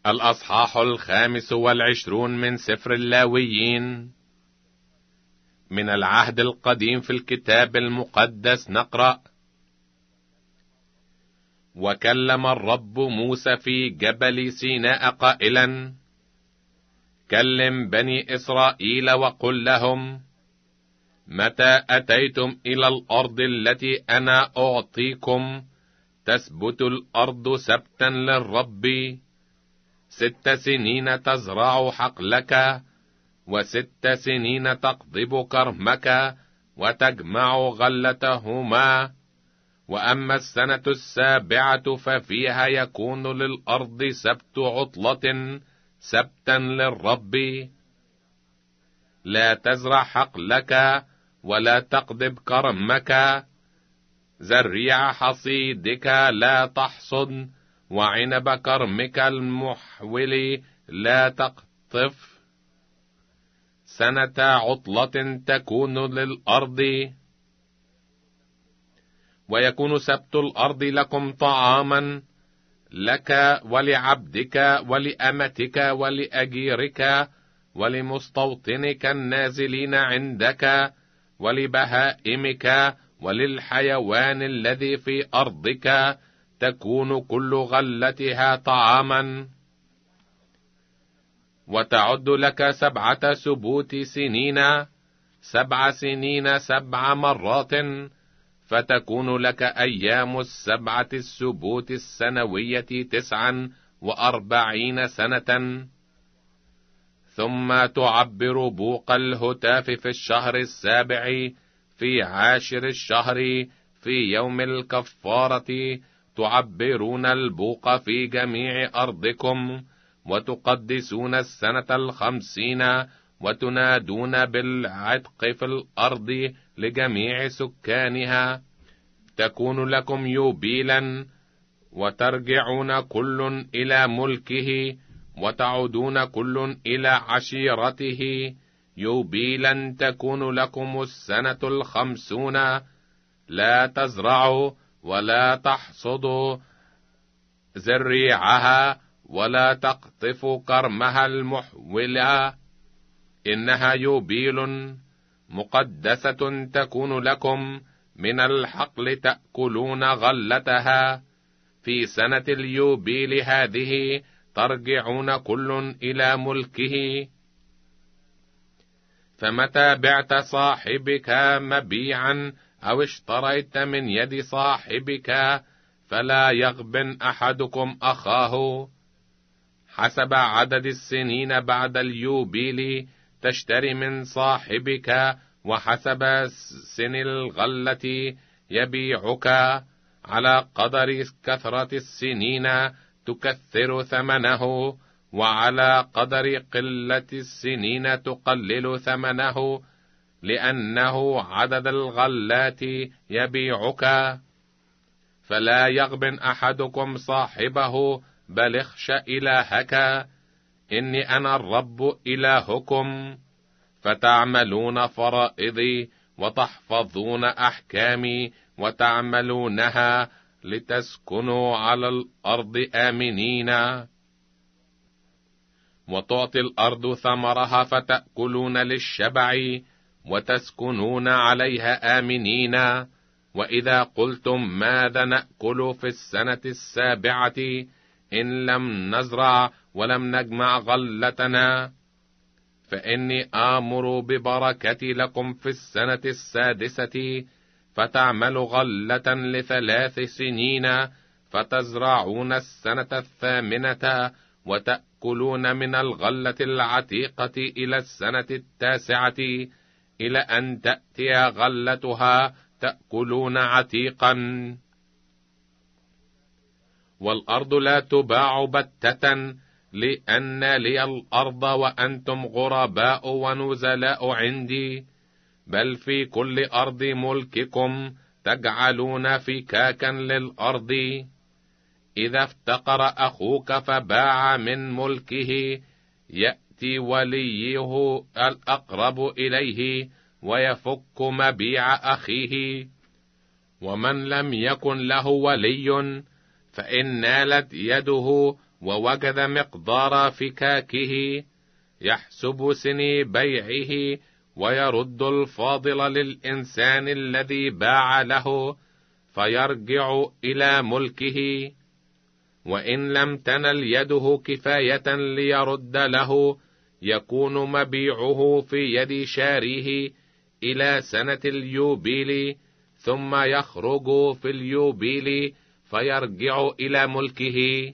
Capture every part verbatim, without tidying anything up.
الأصحاح الخامس والعشرون من سفر اللاويين. من العهد القديم في الكتاب المقدس نقرأ: وكلم الرب موسى في جبل سيناء قائلا: كلم بني إسرائيل وقل لهم: متى أتيتم إلى الأرض التي أنا أعطيكم تثبت الأرض سبتا للرب، ست سنين تزرع حقلك، وست سنين تقضب كرمك وتجمع غلتهما، وأما السنة السابعة ففيها يكون للأرض سبت عطلة سبتا للرب. لا تزرع حقلك ولا تقضب كرمك، زريع حصيدك لا تحصد، وعنب كرمك المحول لا تقطف. سنة عطلة تكون للأرض. ويكون سبت الأرض لكم طعاما لك ولعبدك ولأمتك ولأجيرك ولمستوطنك النازلين عندك ولبهائمك وللحيوان الذي في أرضك، تكون كل غلتها طعاما. وتعد لك سبعة سبوت سنين، سبع سنين سبع مرات، فتكون لك أيام السبعة السبوت السنوية تسعا وأربعين سنة. ثم تعبر بوق الهتاف في الشهر السابع في عاشر الشهر في يوم الكفارة، تعبرون البوق في جميع أرضكم، وتقدسون السنة الخمسين، وتنادون بالعتق في الأرض لجميع سكانها. تكون لكم يوبيلا، وترجعون كل إلى ملكه، وتعودون كل إلى عشيرته. يوبيلا تكون لكم السنة الخمسون، لا تزرعوا ولا تحصدوا زريعها ولا تقطفوا كرمها المحولة، إنها يوبيل مقدسة تكون لكم. من الحقل تأكلون غلتها. في سنة اليوبيل هذه ترجعون كل إلى ملكه. فمتى بعت صاحبك مبيعا أو اشتريت من يد صاحبك، فلا يغبن أحدكم أخاه. حسب عدد السنين بعد اليوبيل تشتري من صاحبك، وحسب سن الغلة يبيعك. على قدر كثرة السنين تكثر ثمنه، وعلى قدر قلة السنين تقلل ثمنه، لأنه عدد الغلات يبيعك. فلا يغبن أحدكم صاحبه، بل اخش إلهك، إني أنا الرب إلهكم، فتعملون فرائضي وتحفظون أحكامي وتعملونها، لتسكنوا على الأرض آمنين. وتعطي الأرض ثمرها فتأكلون للشبع، وتسكنون عليها آمنين. وإذا قلتم ماذا نأكل في السنة السابعة إن لم نزرع ولم نجمع غلتنا، فإني آمر ببركتي لكم في السنة السادسة، فتعمل غلة لثلاث سنين، فتزرعون السنة الثامنة، وتأكلون من الغلة العتيقة إلى السنة التاسعة، إلى أن تأتي غلتها تأكلون عتيقا. والأرض لا تباع بتة، لأن لي الأرض وأنتم غرباء ونزلاء عندي، بل في كل أرض ملككم تجعلون فكاكا للأرض. إذا افتقر أخوك فباع من ملكه، يأتي وليه الأقرب إليه ويفك مبيع أخيه. ومن لم يكن له ولي، فإن نالت يده ووجد مقدار فكاكه، يحسب سني بيعه، ويرد الفاضل للإنسان الذي باع له، فيرجع إلى ملكه. وإن لم تنل يده كفاية ليرد له، يكون مبيعه في يد شاريه إلى سنة اليوبيل، ثم يخرج في اليوبيل فيرجع إلى ملكه.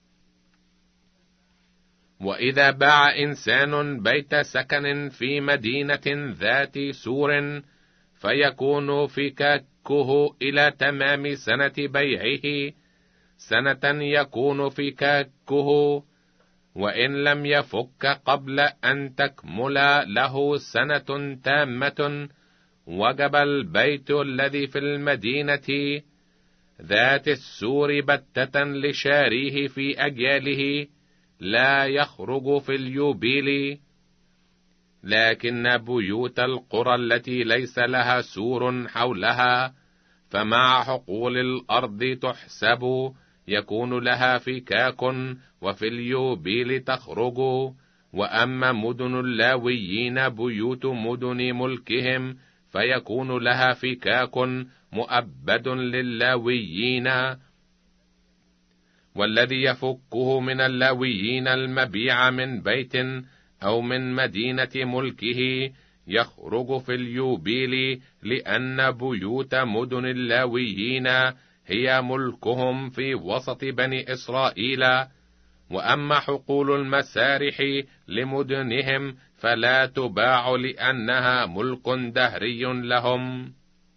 وإذا باع إنسان بيت سكن في مدينة ذات سور، فيكون فكاكه إلى تمام سنة بيعه، سنة يكون فكاكه. وإن لم يفك قبل أن تكمل له سنة تامة، وجب البيت الذي في المدينة ذات السور بتة لشاريه في أجياله، لا يخرج في اليوبيل. لكن بيوت القرى التي ليس لها سور حولها، فمع حقول الأرض تحسب، يكون لها فكاك، وفي اليوبيل تخرج. وأما مدن اللاويين بيوت مدن ملكهم، فيكون لها فكاك مؤبد للاويين. والذي يفكه من اللاويين المبيع من بيت أو من مدينة ملكه يخرج في اليوبيل، لأن بيوت مدن اللاويين هي ملكهم في وسط بني إسرائيل. وأما حقول المسارح لمدنهم فلا تباع، لأنها ملك دهري لهم.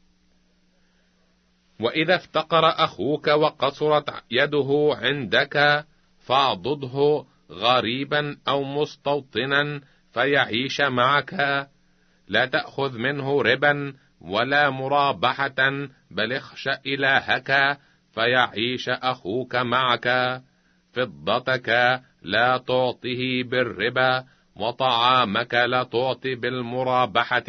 وإذا افتقر أخوك وقصرت يده عندك، فاعضده غريبا أو مستوطنا فيعيش معك. لا تأخذ منه ربا ولا مرابحة، بل اخش إلهك فيعيش أخوك معك. فضتك لا تعطه بالربا، وطعامك لا تعطي بالمرابحة.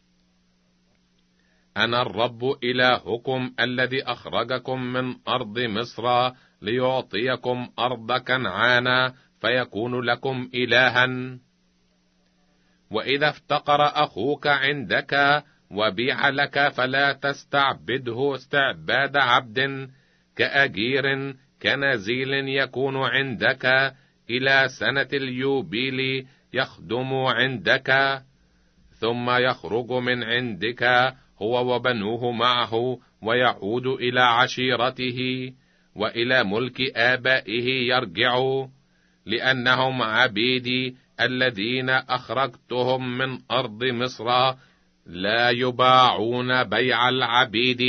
أنا الرب إلهكم الذي أخرجكم من أرض مصر ليعطيكم أرض كنعان، فيكون لكم إلها. وإذا افتقر أخوك عندك وبيع لك، فلا تستعبده استعباد عبد، كأجير كنزيل يكون عندك إلى سنة اليوبيل يخدم عندك، ثم يخرج من عندك هو وبنوه معه، ويعود إلى عشيرته وإلى ملك آبائه يرجع، لأنهم عبيدي الذين أخرجتهم من أرض مصر، لا يباعون بيع العبيد.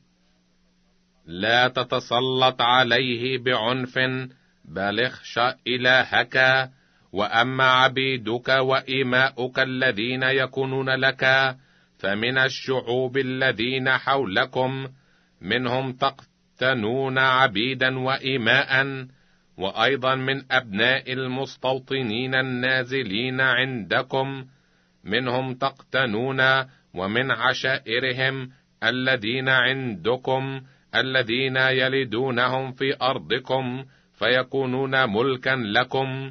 لا تتسلط عليه بعنف، بل اخش إلهك. وأما عبيدك وإماؤك الذين يكونون لك، فمن الشعوب الذين حولكم منهم تقتنون عبيدا وإماء، وأيضا من أبناء المستوطنين النازلين عندكم منهم تقتنون، ومن عشائرهم الذين عندكم الذين يلدونهم في أرضكم، فيكونون ملكا لكم،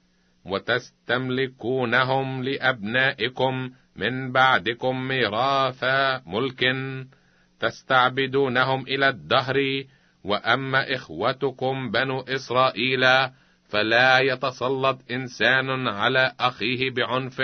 وتستملكونهم لأبنائكم من بعدكم ميراث ملك، تستعبدونهم إلى الدهر. وأما إخوتكم بنو إسرائيل، فلا يتسلط إنسان على أخيه بعنف.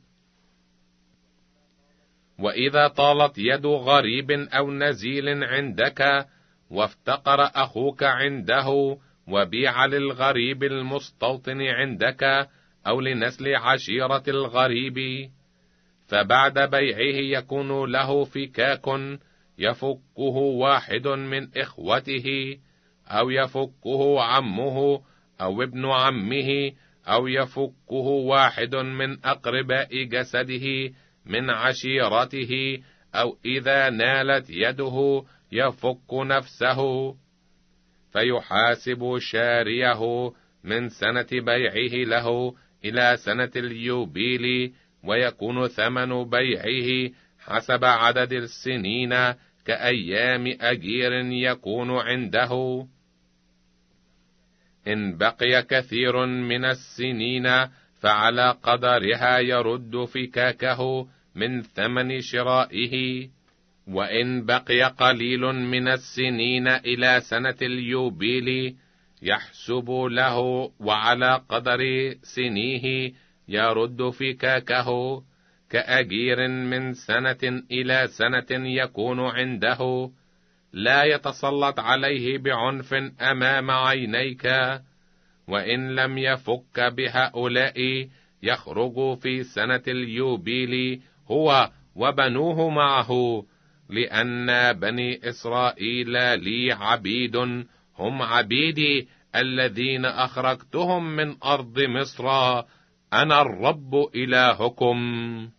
وإذا طالت يد غريب أو نزيل عندك، وافتقر أخوك عنده، وبيع للغريب المستوطن عندك أو لنسل عشيرة الغريب، فبعد بيعه يكون له فكاك، يفكه واحد من إخوته، أو يفكه عمه أو ابن عمه، أو يفكه واحد من أقرباء جسده من عشيرته، أو إذا نالت يده يفك نفسه، فيحاسب شاريه من سنة بيعه له إلى سنة اليوبيل، ويكون ثمن بيعه حسب عدد السنين كأيام أجير يكون عنده. إن بقي كثير من السنين فعلى قدرها يرد فكاكه من ثمن شرائه، وإن بقي قليل من السنين إلى سنة اليوبيل يحسب له وعلى قدر سنيه يرد فكاكه، كأجير من سنة إلى سنة يكون عنده، لا يتسلط عليه بعنف أمام عينيك. وإن لم يفك بهؤلاء يخرج في سنة اليوبيل هو وبنوه معه، لأن بني إسرائيل لي عبيد، هم عبيدي الذين أخرجتهم من أرض مصر، أنا الرب إلهكم.